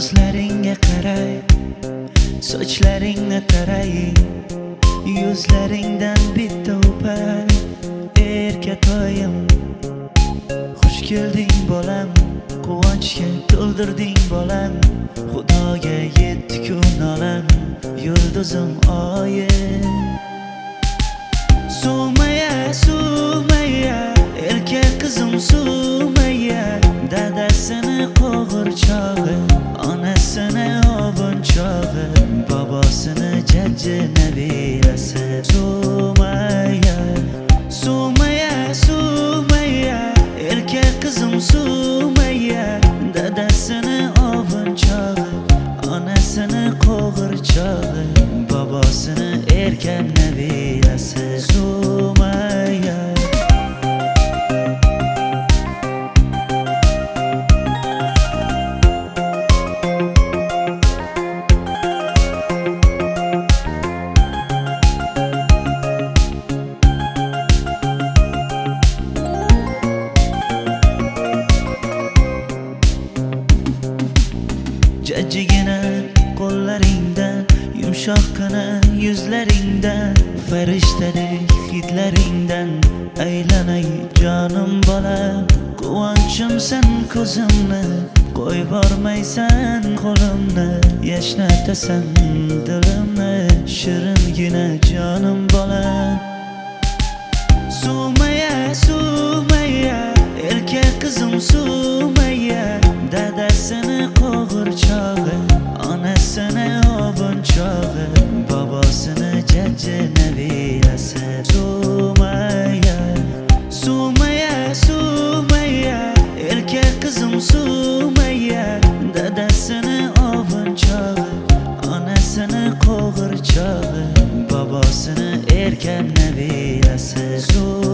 Ko'zlaringga qaray, sochlaringni taray, yuzlaringdan bitta o'pay. Erkatoyim, xush kelding bolam, quvonchga to'ldirding bolam. Xudoga yetdi kun olam, yulduzim oyim. Sumaya, Sumaya, erkak qizim Sumaya, dadasini qo'g'irchog'i, onasini ovunchog'i, bobosini jajji nabirasi. Sumaya, Sumaya, Sumaya, erkak qizim Sumaya, dadasini ovunchog'i, onasini qo'g'irchog'i, bobosini erkak nabirasi. Sumaya. Jajjigina qo'llaringdan, yumshoqqina yuzlaringdan, farishtadek hidlaringdan aylanay jonim bolam. Quvonchimsan ko'zimni, qo'yib bormaysan qo'limni, yashnatasan dilimni, shiringina jonim bolam. Sumaya, Sumaya, erkak qizim Sumaya, dadasini qo'g'irchog'i, onasini ovunchog'i, bobosini jajji nabirasi. Sumaya, Sumaya, Sumaya, erkak qizim Sumaya, dadasini ovunchog'i, onasini qo'g'irchog'i, bobosini erkak nabirasi.